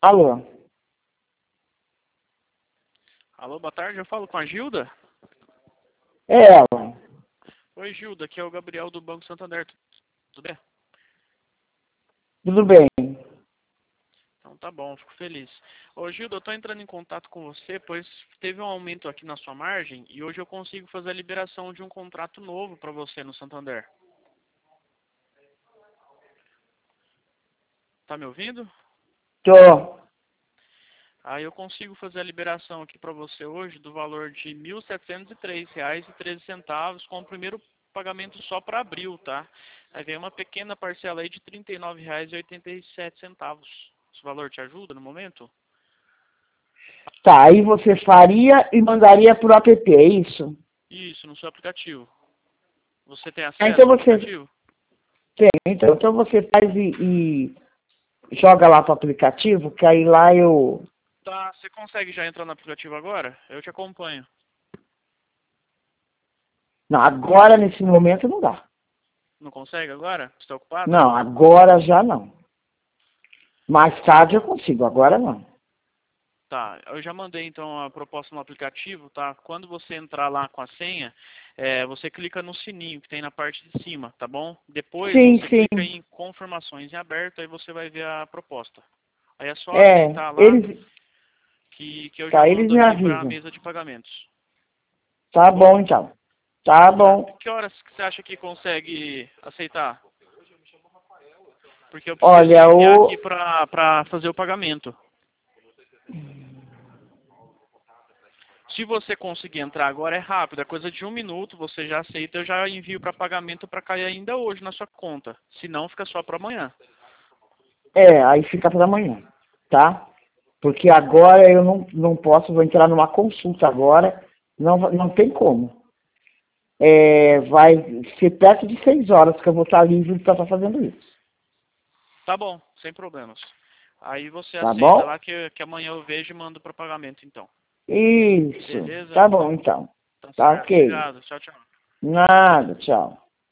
Alô? Alô, boa tarde, eu falo com a Gilda? É ela. Oi, Gilda, aqui é o Gabriel do Banco Santander, tudo bem? Tudo bem? Então tá bom, fico feliz. Ô Gilda, eu tô entrando em contato com você, pois teve um aumento aqui na sua margem e hoje eu consigo fazer a liberação de um contrato novo para você no Santander. Tá me ouvindo? Tô. Aí eu consigo fazer a liberação aqui para você hoje do valor de R$ 1.703,13 com o primeiro pagamento só para abril, tá? Aí vem uma pequena parcela aí de R$ 39,87. Esse valor te ajuda no momento? Tá, aí você faria e mandaria pro app, é isso? Isso, no seu aplicativo. Você tem Ah, então acesso ao você aplicativo? tem, então você faz e joga lá pro aplicativo, que aí lá eu... Tá, você consegue já entrar no aplicativo agora? Eu te acompanho. Não, agora nesse momento não dá. Não consegue agora? Você está ocupado? Não, agora já não. Mais tarde eu consigo, agora não. Tá, eu já mandei então a proposta no aplicativo, tá? Quando você entrar lá com a senha, você clica no sininho que tem na parte de cima, tá bom? Depois Sim, você sim. clica em confirmações em aberto, aí você vai ver a proposta. Aí é só É, aceitar lá eles... que eu já Tá, eles mando me aqui para a avisam. mesa de pagamentos. Tá Tá bom? bom, então. Tá Tá. bom. Que horas que você acha que consegue aceitar? Porque eu preciso Olha, enviar aqui para fazer o pagamento. Se você conseguir entrar agora é rápido, é coisa de 1 minuto, você já aceita, eu já envio para pagamento para cair ainda hoje na sua conta. Se não, fica só para amanhã. aí fica para amanhã, tá? Porque agora eu não posso, vou entrar numa consulta agora, não tem como. Vai ser perto de 6 horas que eu vou estar livre para estar fazendo isso. Tá bom, sem problemas. Aí você Tá aceita bom? lá que amanhã eu vejo e mando para pagamento então. Isso. Beleza? Tá bom, então. Tá Tá certo. ok. Obrigado. Tchau, tchau. Nada, tchau.